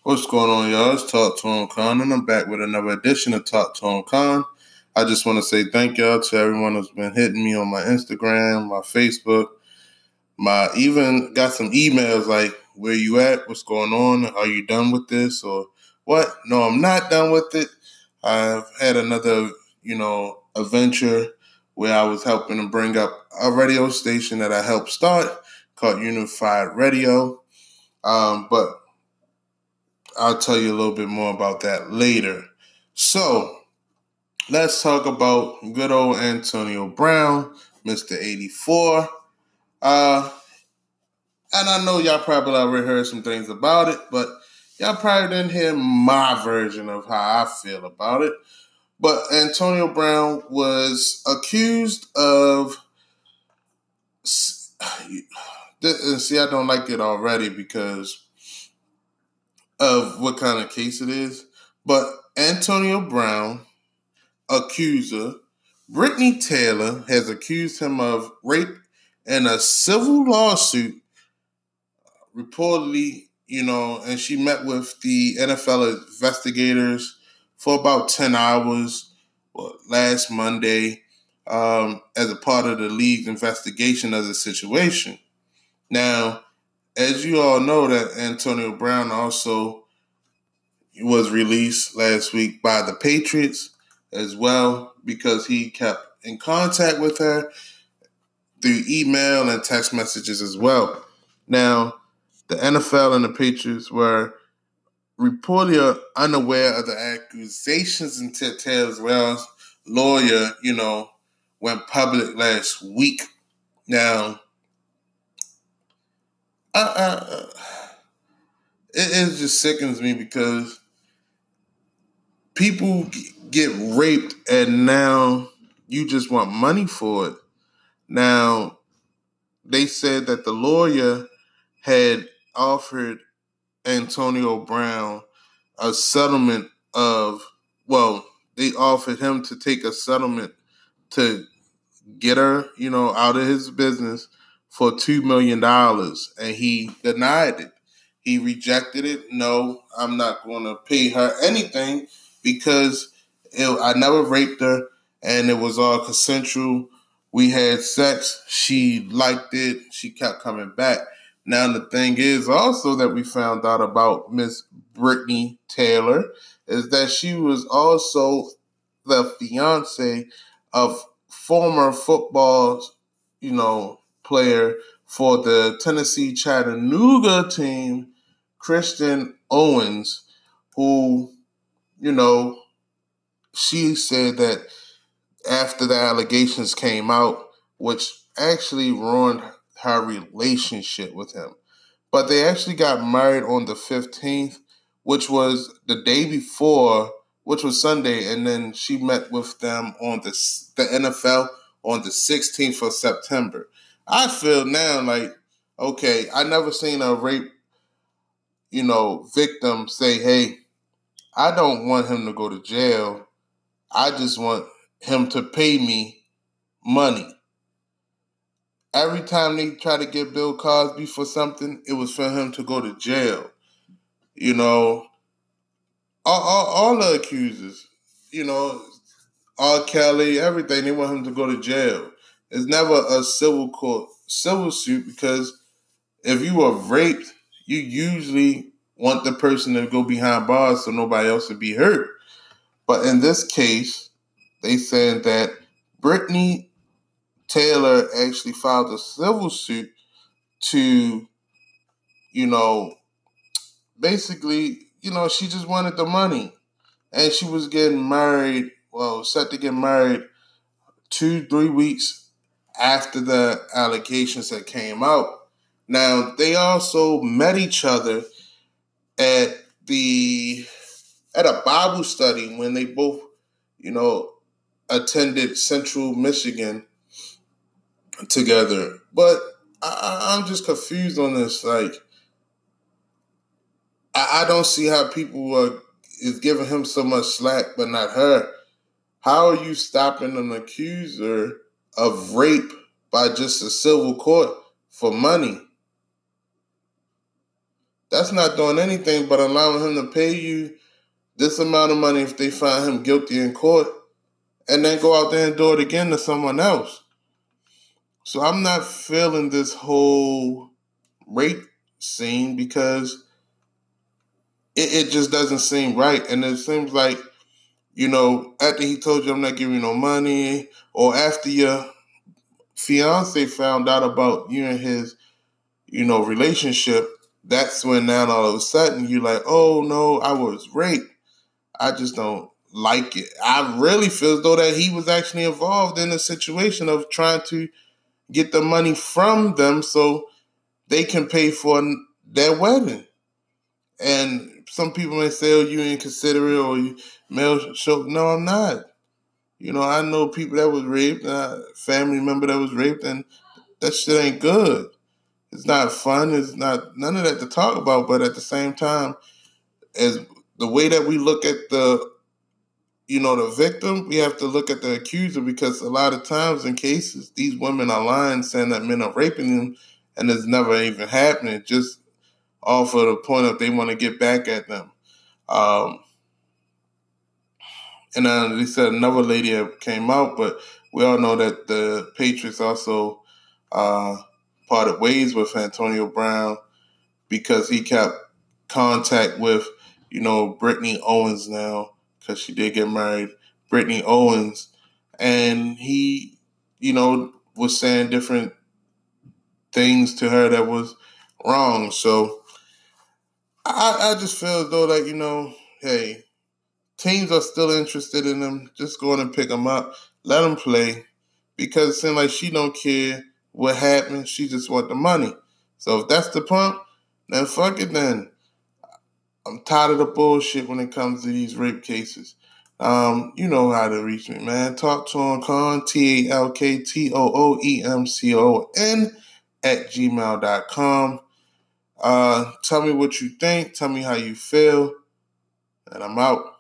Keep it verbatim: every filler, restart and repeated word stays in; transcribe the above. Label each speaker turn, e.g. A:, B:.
A: What's going on, y'all? It's Talk to Him Con, and I'm back with another edition of Talk to Him Con. I just want to say thank y'all to everyone who's been hitting me on my Instagram, my Facebook, my even got some emails like, where you at? What's going on? Are you done with this? Or what? No, I'm not done with it. I've had another, you know, adventure where I was helping to bring up a radio station that I helped start called Unified Radio. Um, but I'll tell you a little bit more about that later. So let's talk about good old Antonio Brown, Mister eighty-four. Uh, and I know y'all probably already heard some things about it, but y'all probably didn't hear my version of how I feel about it. But Antonio Brown was accused of, see, I don't like it already because of what kind of case it is. But Antonio Brown, accuser, Brittany Taylor has accused him of rape in a civil lawsuit, reportedly, you know, and she met with the N F L investigators for about ten hours well, last Monday um, as a part of the league's investigation of the situation. Now, as you all know, that Antonio Brown also was released last week by the Patriots as well because he kept in contact with her through email and text messages as well. Now, the N F L and the Patriots were reportedly unaware of the accusations until Taylor's Wells lawyer, you know, went public last week. Now, I, I, it, it just sickens me because people get raped and now you just want money for it. Now, they said that the lawyer had offered Antonio Brown a settlement of, well, they offered him to take a settlement to get her, you know, out of his business for two million dollars. And he denied it. He rejected it. No, I'm not going to pay her anything because it, I never raped her and it was all consensual. We had sex. She liked it. She kept coming back. Now, the thing is also that we found out about Miss Brittany Taylor is that she was also the fiance of former football, you know, player for the Tennessee Chattanooga team, Christian Owens, who, you know, she said that after the allegations came out, which actually ruined her relationship with him. But they actually got married on the fifteenth, which was the day before, which was Sunday, and then she met with them on the, the N F L on the sixteenth of September. I feel now like, okay, I never seen a rape, you know, victim say, hey, I don't want him to go to jail. I just want him to pay me money. Every time they try to get Bill Cosby for something, it was for him to go to jail. You know, all, all, all the accusers, you know, R. Kelly, everything, they want him to go to jail. It's never a civil court, civil suit, because if you were raped, you usually want the person to go behind bars so nobody else would be hurt. But in this case, they said that Brittany Taylor actually filed a civil suit to, you know, basically, you know, she just wanted the money. And she was getting married, well, set to get married two, three weeks after the allegations that came out. Now, they also met each other at the at a Bible study when they both, you know, attended Central Michigan together. But I, I'm just confused on this. Like, I, I don't see how people are is giving him so much slack, but not her. How are you stopping an accuser of rape by just a civil court for money? That's not doing anything but allowing him to pay you this amount of money if they find him guilty in court, and then go out there and do it again to someone else. So I'm not feeling this whole rape scene because it, it just doesn't seem right. And it seems like, you know, after he told you I'm not giving you no money, or after your fiance found out about you and his, you know, relationship, that's when now all of a sudden you're like, oh no, I was raped. I just don't like it. I really feel as though that he was actually involved in a situation of trying to get the money from them so they can pay for their wedding. And some people may say, oh, you inconsiderate or you male show. No, I'm not. You know, I know people that was raped, a family member that was raped, and that shit ain't good. It's not fun. It's not none of that to talk about. But at the same time, as the way that we look at the, you know, the victim, we have to look at the accuser, because a lot of times in cases, these women are lying, saying that men are raping them, and it's never even happening. Just all for the point of they want to get back at them. Um, and then they said another lady came out, but we all know that the Patriots also uh, parted ways with Antonio Brown because he kept contact with, you know, Brittany Owens now, because she did get married, Brittany Owens, and he, you know, was saying different things to her that was wrong. So I, I just feel as though that, you know, hey, teams are still interested in them. Just go on and pick them up. Let them play. Because it seems like she don't care what happened. She just want the money. So if that's the pump, then fuck it then. I'm tired of the bullshit when it comes to these rape cases. Um, you know how to reach me, man. Talk to on Con, T A L K T O O E M C O N at gmail dot com. Uh, tell me what you think. Tell me how you feel. And I'm out.